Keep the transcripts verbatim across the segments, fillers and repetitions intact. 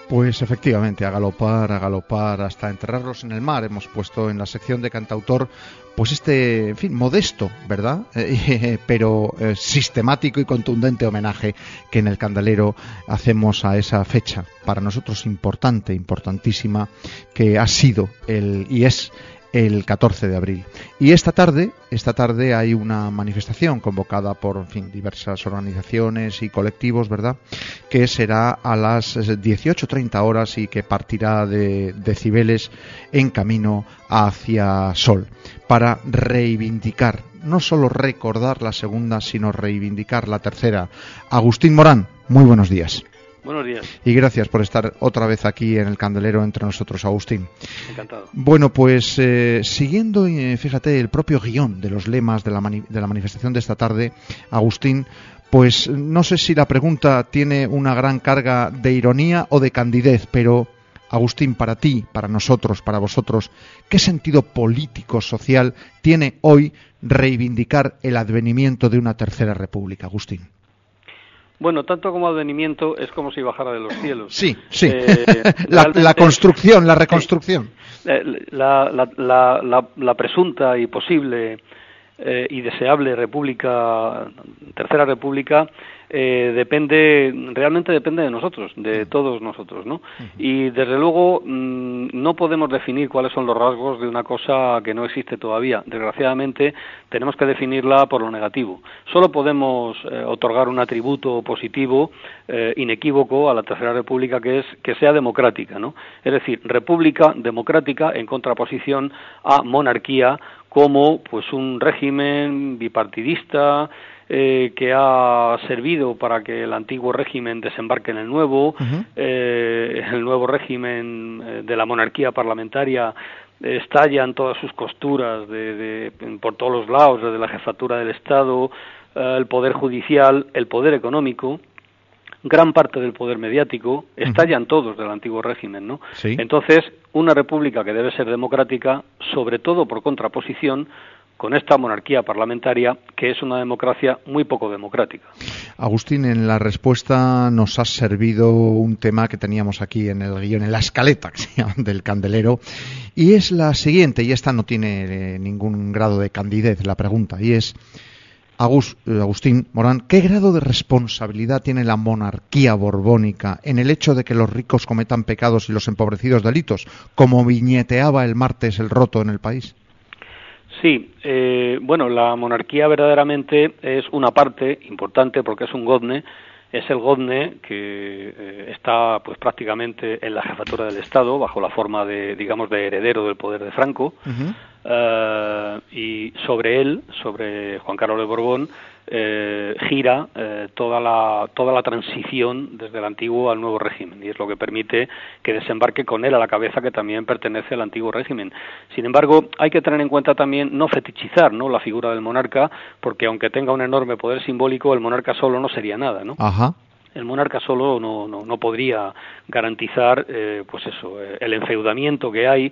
Pues efectivamente, a galopar, a galopar, hasta enterrarlos en el mar. Hemos puesto en la sección de cantautor, pues este, en fin, modesto, ¿verdad? Eh, pero eh, sistemático y contundente homenaje que en el Candelero hacemos a esa fecha, para nosotros importante, importantísima, que ha sido el y es el catorce de abril. Y esta tarde, esta tarde hay una manifestación convocada por, en fin, diversas organizaciones y colectivos, ¿verdad?, que será a las dieciocho treinta horas y que partirá de, de Cibeles en camino hacia Sol, para reivindicar, no solo recordar la segunda, sino reivindicar la tercera. Agustín Morán, muy buenos días. Buenos días. Y gracias por estar otra vez aquí en el Candelero entre nosotros, Agustín. Encantado. Bueno, pues eh, siguiendo, eh, fíjate, el propio guión de los lemas de la, mani- de la manifestación de esta tarde, Agustín, pues no sé si la pregunta tiene una gran carga de ironía o de candidez, pero Agustín, para ti, para nosotros, para vosotros, ¿qué sentido político, social tiene hoy reivindicar el advenimiento de una tercera república, Agustín? Bueno, tanto como advenimiento es como si bajara de los cielos. Sí, sí. Eh, la, la construcción, la reconstrucción. Sí. La, la, la, la, la presunta y posible eh, y deseable república, tercera república, eh, depende, realmente depende de nosotros, de todos nosotros, ¿no? Uh-huh. Y desde luego mmm, no podemos definir cuáles son los rasgos de una cosa que no existe todavía. Desgraciadamente tenemos que definirla por lo negativo. Solo podemos eh, otorgar un atributo positivo, eh, inequívoco a la tercera república, que es que sea democrática, ¿no? Es decir, república democrática en contraposición a monarquía como pues un régimen bipartidista, Eh, que ha servido para que el antiguo régimen desembarque en el nuevo, uh-huh. eh, el nuevo régimen eh, de la monarquía parlamentaria eh, estalla en todas sus costuras de, de, por todos los lados, desde la jefatura del Estado, eh, el poder judicial, el poder económico, gran parte del poder mediático, estallan uh-huh. todos del antiguo régimen, ¿no? Sí. Entonces, una república que debe ser democrática, sobre todo por contraposición con esta monarquía parlamentaria, que es una democracia muy poco democrática. Agustín, en la respuesta nos has servido un tema que teníamos aquí en el guión, en la escaleta que se llama, del Candelero, y es la siguiente, y esta no tiene eh, ningún grado de candidez, la pregunta, y es, Agus, eh, Agustín Morán, ¿qué grado de responsabilidad tiene la monarquía borbónica en el hecho de que los ricos cometan pecados y los empobrecidos delitos, como viñeteaba el martes el Roto en El País? Sí, eh, bueno, la monarquía verdaderamente es una parte importante porque es un gozne, es el gozne que eh, está pues prácticamente en la jefatura del Estado bajo la forma de, digamos, de heredero del poder de Franco, uh-huh. eh, y sobre él, sobre Juan Carlos de Borbón, eh, gira eh, toda la toda la transición desde el antiguo al nuevo régimen, y es lo que permite que desembarque con él a la cabeza, que también pertenece al antiguo régimen. Sin embargo, hay que tener en cuenta también no fetichizar, ¿no?, la figura del monarca, porque aunque tenga un enorme poder simbólico, el monarca solo no sería nada, ¿no? Ajá. El monarca solo no, no, no podría garantizar eh, pues eso, eh, el enfeudamiento que hay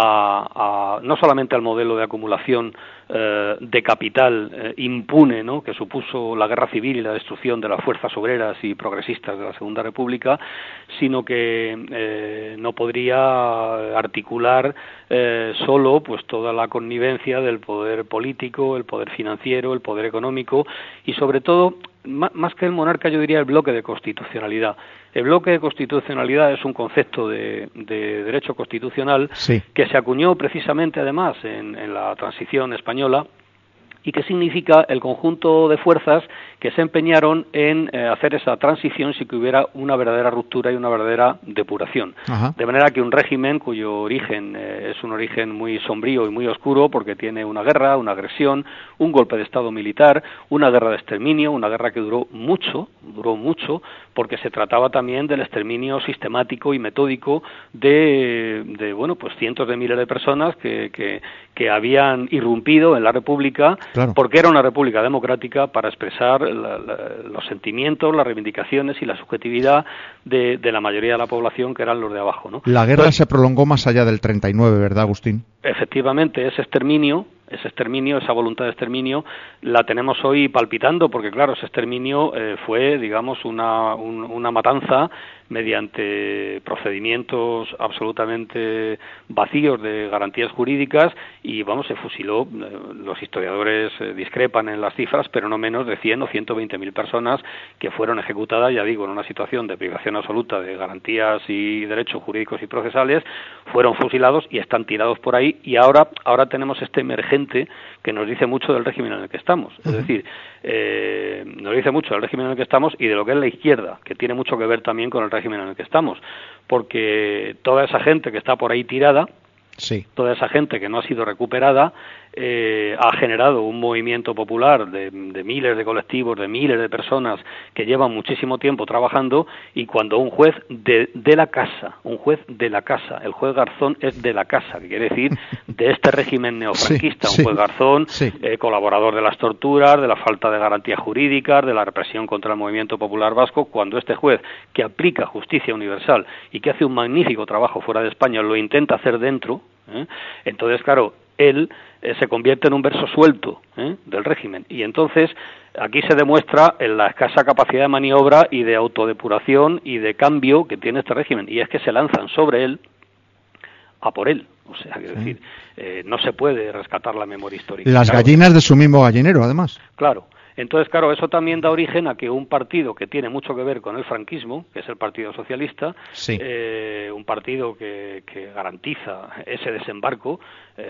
a, a, no solamente al modelo de acumulación eh, de capital eh, impune, ¿no?, que supuso la guerra civil y la destrucción de las fuerzas obreras y progresistas de la Segunda República, sino que eh, no podría articular eh, solo pues toda la connivencia del poder político, el poder financiero, el poder económico y sobre todo, más que el monarca, yo diría el bloque de constitucionalidad. El bloque de constitucionalidad es un concepto de, de derecho constitucional, sí, que se acuñó precisamente además en, en la transición española, y que significa el conjunto de fuerzas que se empeñaron en eh, hacer esa transición sin que hubiera una verdadera ruptura y una verdadera depuración. Ajá. De manera que un régimen cuyo origen eh, es un origen muy sombrío y muy oscuro, porque tiene una guerra, una agresión, un golpe de Estado militar, una guerra de exterminio, una guerra que duró mucho, duró mucho, porque se trataba también del exterminio sistemático y metódico de, de bueno, pues cientos de miles de personas que, que, que habían irrumpido en la República. Claro. Porque era una república democrática para expresar la, la, los sentimientos, las reivindicaciones y la subjetividad de, de la mayoría de la población, que eran los de abajo, ¿no? La guerra Entonces, se prolongó más allá del treinta y nueve, ¿verdad, Agustín? Efectivamente, ese exterminio, ese exterminio, esa voluntad de exterminio, la tenemos hoy palpitando, porque claro, ese exterminio eh, fue, digamos, una, un, una matanza mediante procedimientos absolutamente vacíos de garantías jurídicas y, vamos, se fusiló, los historiadores discrepan en las cifras, pero no menos de cien o ciento veinte mil personas que fueron ejecutadas, ya digo, en una situación de privación absoluta de garantías y derechos jurídicos y procesales, fueron fusilados y están tirados por ahí, y ahora ahora tenemos este emergente que nos dice mucho del régimen en el que estamos. Es decir, eh, nos dice mucho del régimen en el que estamos y de lo que es la izquierda, que tiene mucho que ver también con el régimen en el que estamos, porque toda esa gente que está por ahí tirada, sí. toda esa gente que no ha sido recuperada, eh, ha generado un movimiento popular de, de miles de colectivos, de miles de personas que llevan muchísimo tiempo trabajando, y cuando un juez de, de la casa, un juez de la casa, el juez Garzón es de la casa, que quiere decir de este régimen neofranquista, sí, un juez sí, Garzón, sí. Eh, colaborador de las torturas, de la falta de garantías jurídicas, de la represión contra el movimiento popular vasco, cuando este juez, que aplica justicia universal y que hace un magnífico trabajo fuera de España, lo intenta hacer dentro, ¿eh? entonces, claro, él eh, se convierte en un verso suelto ¿eh? del régimen, y entonces aquí se demuestra en la escasa capacidad de maniobra y de autodepuración y de cambio que tiene este régimen, y es que se lanzan sobre él a por él, o sea, quiero sí. decir, eh, no se puede rescatar la memoria histórica. Las claro, gallinas de su mismo gallinero, además. Claro. Entonces, claro, eso también da origen a que un partido que tiene mucho que ver con el franquismo, que es el Partido Socialista, sí. eh, un partido que, que garantiza ese desembarco,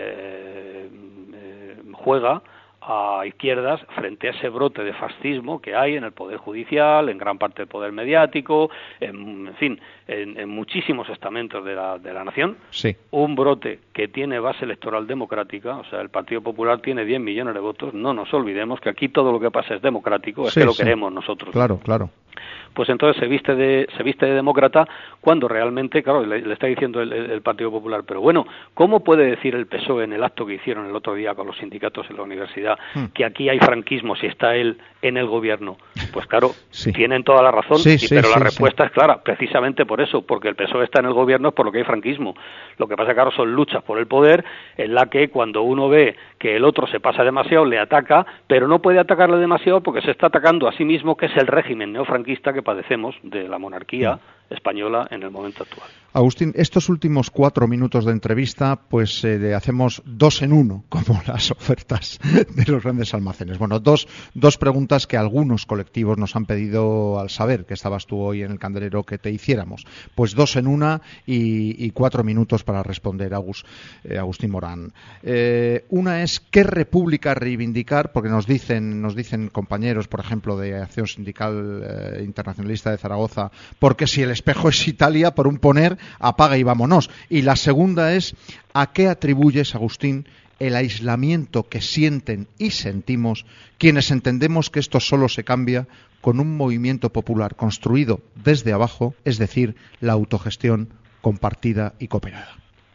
eh, eh, juega a izquierdas frente a ese brote de fascismo que hay en el Poder Judicial, en gran parte del poder mediático, en, en fin, en, en muchísimos estamentos de la, de la nación, sí. un brote que tiene base electoral democrática, o sea, el Partido Popular tiene diez millones de votos, no nos olvidemos que aquí todo lo que pasa es democrático, es sí, que lo sí. queremos nosotros. Claro, claro. Pues entonces se viste de se viste de demócrata cuando realmente, claro, le, le está diciendo el, el Partido Popular, pero bueno, ¿cómo puede decir el P S O E en el acto que hicieron el otro día con los sindicatos en la universidad hmm. que aquí hay franquismo si está él en el gobierno? Pues claro, sí. tienen toda la razón, sí, sí, pero sí, la respuesta sí. es clara, precisamente por eso, porque el P S O E está en el gobierno es por lo que hay franquismo. Lo que pasa, claro, son luchas por el poder en la que cuando uno ve que el otro se pasa demasiado, le ataca, pero no puede atacarle demasiado porque se está atacando a sí mismo, que es el régimen neofranquista que padecemos de la monarquía sí. española en el momento actual. Agustín, estos últimos cuatro minutos de entrevista, pues eh, le hacemos dos en uno, como las ofertas de los grandes almacenes. Bueno, dos, dos preguntas que algunos colectivos nos han pedido al saber que estabas tú hoy en el Candelero que te hiciéramos. Pues dos en una y, y cuatro minutos para responder, Agus, eh, Agustín Morán. Eh, una es, ¿qué república reivindicar? Porque nos dicen, nos dicen compañeros, por ejemplo, de Acción Sindical eh, Internacionalista de Zaragoza, porque si el espejo es Italia, por un poner, apaga y vámonos. Y la segunda es, ¿a qué atribuyes, Agustín, el aislamiento que sienten y sentimos quienes entendemos que esto solo se cambia con un movimiento popular construido desde abajo, es decir, la autogestión compartida y cooperada?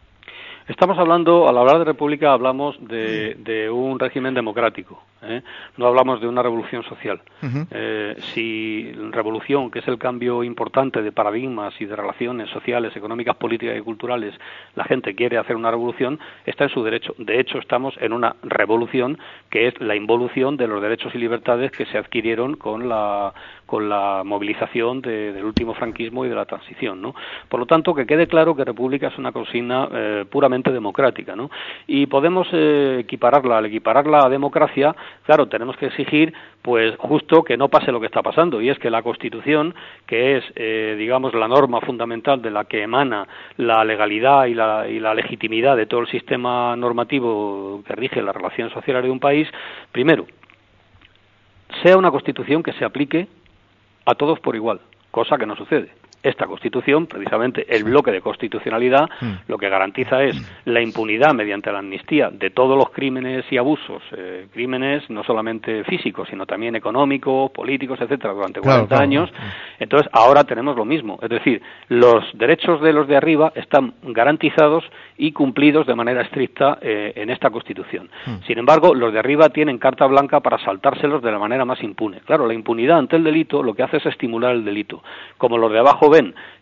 Estamos hablando, al hablar de república, hablamos de, de un régimen democrático, ¿eh? No hablamos de una revolución social. Uh-huh. Eh, si revolución, que es el cambio importante de paradigmas y de relaciones sociales, económicas, políticas y culturales, la gente quiere hacer una revolución, está en su derecho. De hecho, estamos en una revolución que es la involución de los derechos y libertades que se adquirieron con la con la movilización de, del último franquismo y de la transición, ¿no? Por lo tanto, que quede claro que república es una consigna eh, puramente democrática, ¿no? Y podemos eh, equipararla, al equipararla a democracia, claro, tenemos que exigir, pues, justo que no pase lo que está pasando, y es que la Constitución, que es, eh, digamos, la norma fundamental de la que emana la legalidad y la, y la legitimidad de todo el sistema normativo que rige las relaciones sociales de un país, primero, sea una Constitución que se aplique a todos por igual, cosa que no sucede. Esta Constitución, precisamente el bloque de constitucionalidad, mm. lo que garantiza es la impunidad mediante la amnistía de todos los crímenes y abusos, eh, crímenes no solamente físicos, sino también económicos, políticos, etcétera, durante cuarenta claro, claro. años. Entonces, ahora tenemos lo mismo, es decir, los derechos de los de arriba están garantizados y cumplidos de manera estricta eh, en esta Constitución. Mm. Sin embargo, los de arriba tienen carta blanca para saltárselos de la manera más impune. Claro, la impunidad ante el delito lo que hace es estimular el delito. Como los de abajo ven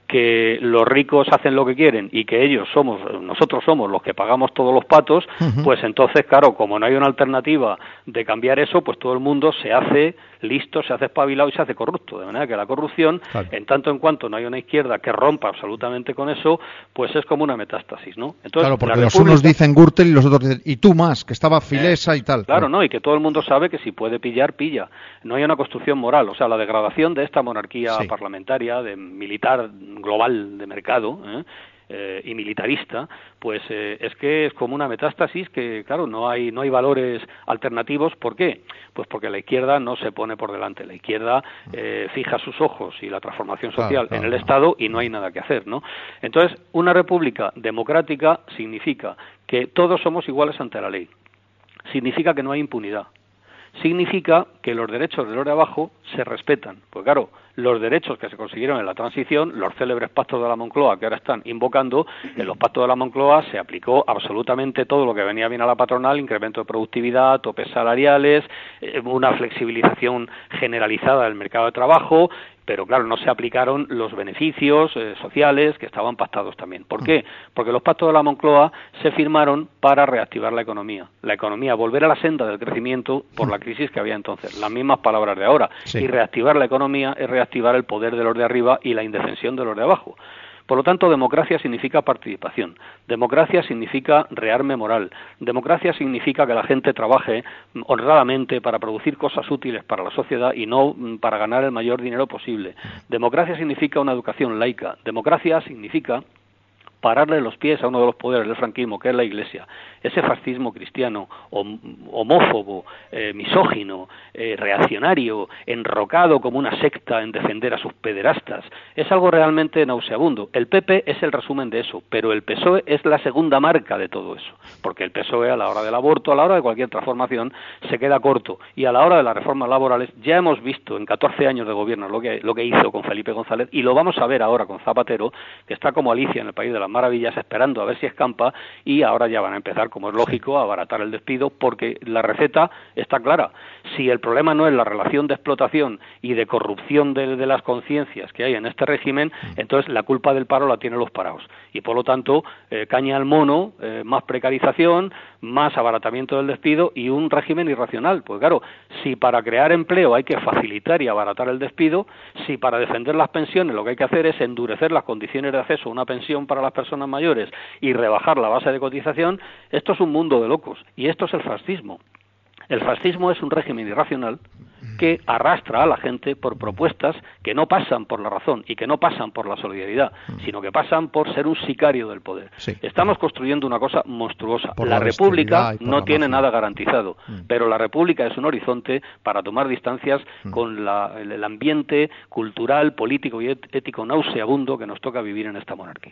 que los ricos hacen lo que quieren y que ellos somos, nosotros somos los que pagamos todos los patos, uh-huh. pues entonces, claro, como no hay una alternativa de cambiar eso, pues todo el mundo se hace listo, se hace espabilado y se hace corrupto. De manera que la corrupción, claro. en tanto en cuanto no hay una izquierda que rompa absolutamente con eso, pues es como una metástasis, ¿no? Entonces, claro, porque los República... unos dicen Gürtel y los otros dicen, y tú más, que estaba Filesa eh, y tal. Claro, ¿no? Y que todo el mundo sabe que si puede pillar, pilla. No hay una construcción moral, o sea, la degradación de esta monarquía sí. parlamentaria, de militar global de mercado, ¿eh? Eh, y militarista, pues eh, es que es como una metástasis que, claro, no hay no hay valores alternativos. ¿Por qué? Pues porque la izquierda no se pone por delante. La izquierda eh, fija sus ojos y la transformación social claro, claro, en el claro. Estado y no hay nada que hacer, ¿no? Entonces, una república democrática significa que todos somos iguales ante la ley. Significa que no hay impunidad. Significa que los derechos de los de abajo se respetan. Pues claro, los derechos que se consiguieron en la transición, los célebres pactos de la Moncloa que ahora están invocando, en los pactos de la Moncloa se aplicó absolutamente todo lo que venía bien a la patronal, incremento de productividad, topes salariales, una flexibilización generalizada del mercado de trabajo, pero claro, no se aplicaron los beneficios eh, sociales que estaban pactados también. ¿Por qué? Porque los pactos de la Moncloa se firmaron para reactivar la economía. La economía, volver a la senda del crecimiento por la crisis que había entonces. Las mismas palabras de ahora. Sí. Y reactivar la economía es reactivar el poder de los de arriba y la indefensión de los de abajo. Por lo tanto, democracia significa participación, democracia significa rearme moral, democracia significa que la gente trabaje honradamente para producir cosas útiles para la sociedad y no para ganar el mayor dinero posible. Democracia significa una educación laica, democracia significa pararle los pies a uno de los poderes del franquismo, que es la Iglesia. Ese fascismo cristiano, homófobo, eh, misógino, eh, reaccionario, enrocado como una secta en defender a sus pederastas, es algo realmente nauseabundo. El P P es el resumen de eso, pero el P S O E es la segunda marca de todo eso, porque el P S O E a la hora del aborto, a la hora de cualquier transformación, se queda corto, y a la hora de las reformas laborales ya hemos visto en catorce años de gobierno lo que, lo que hizo con Felipe González, y lo vamos a ver ahora con Zapatero, que está como Alicia en el País de las Maravillas esperando a ver si escampa, y ahora ya van a empezar, como es lógico, a abaratar el despido, porque la receta está clara. Si el problema no es la relación de explotación y de corrupción de, de las conciencias que hay en este régimen, entonces la culpa del paro la tienen los parados. Y por lo tanto, eh, caña al mono, eh, más precarización, más abaratamiento del despido y un régimen irracional. Pues claro, si para crear empleo hay que facilitar y abaratar el despido, si para defender las pensiones lo que hay que hacer es endurecer las condiciones de acceso a una pensión para las personas mayores y rebajar la base de cotización, esto es un mundo de locos, y esto es el fascismo. El fascismo es un régimen irracional que arrastra a la gente por propuestas que no pasan por la razón y que no pasan por la solidaridad, sino que pasan por ser un sicario del poder. Sí. Estamos construyendo una cosa monstruosa. Por la, la República no tiene nada garantizado, mm. pero la República es un horizonte para tomar distancias mm. con la, el, el ambiente cultural, político y ético nauseabundo que nos toca vivir en esta monarquía.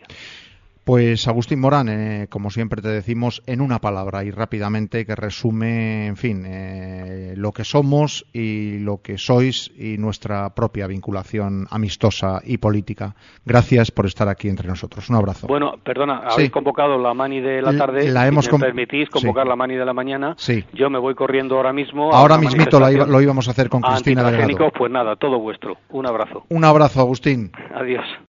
Pues Agustín Morán, eh, como siempre te decimos, en una palabra y rápidamente, que resume, en fin, eh, lo que somos y lo que sois y nuestra propia vinculación amistosa y política. Gracias por estar aquí entre nosotros. Un abrazo. Bueno, perdona, habéis sí. convocado la mani de la tarde. La hemos si me permitís convocar sí. la mani de la mañana. Sí. Yo me voy corriendo ahora mismo. Ahora mismito lo, iba, lo íbamos a hacer con Cristina Delgado. Pues nada, todo vuestro. Un abrazo. Un abrazo, Agustín. Adiós.